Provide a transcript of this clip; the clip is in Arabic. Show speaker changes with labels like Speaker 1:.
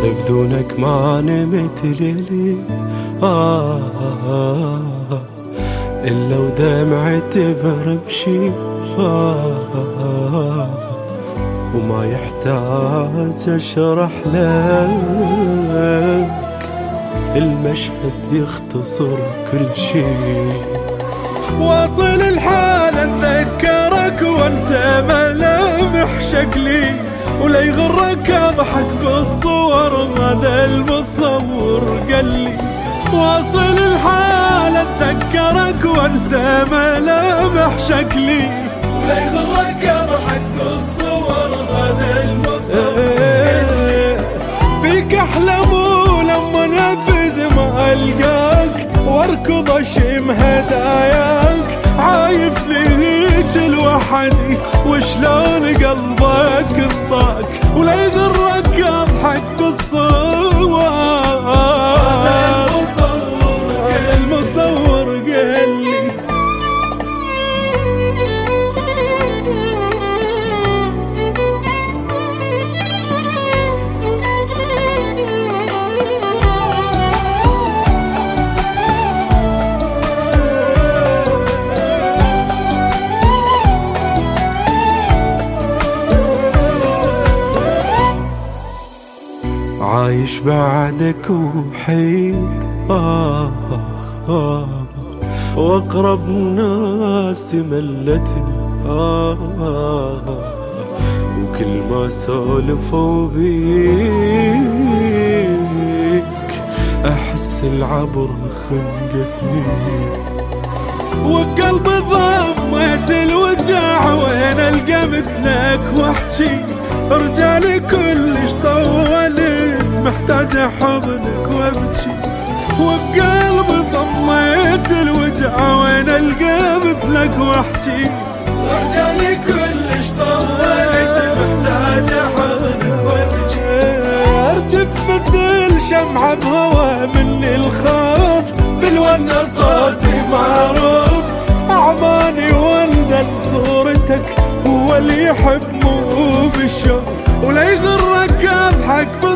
Speaker 1: بدونك ما نمت ليلي إلا ودمعتي برمشي وما يحتاج أشرح لك، المشهد يختصر كل شي. واصل الحال أتذكرك وانسى ملامح شكلي، ولا يغرك أضحك بالصور هذا المصور قالي. واصل الحال أتذكرك وانسى ملامح شكلي، ولا يغرك أضحك بالصور هذا المصور قالي. بيك أحلم ولما نفذ ما ألقاك واركض أشم هداياك، عايف ليك لوحدي وشلون قلبك انطاك، ولا يغرك أضحك بالصور هذا المصور قالي. عايش بعدك وحيد واقرب ناس ملتني وكل ما سولفوا بيك احس العبر خنقتني، وبقلبي ضميت الوجع وين القى مثلك واحكي. رجالي كلش طولت محتاج حضنك وابكي، وبقلبي ضميت الوجع وين القى مثلك واحكي. رجالي كلش طولت محتاج حضنك وابكي. ارجف مثل شمعة بهوا مني الخوف، بالونة صوتي معروف أعماني واندل صورتك، هو اللي يحب مو بالشوف، ولا يغرك أضحك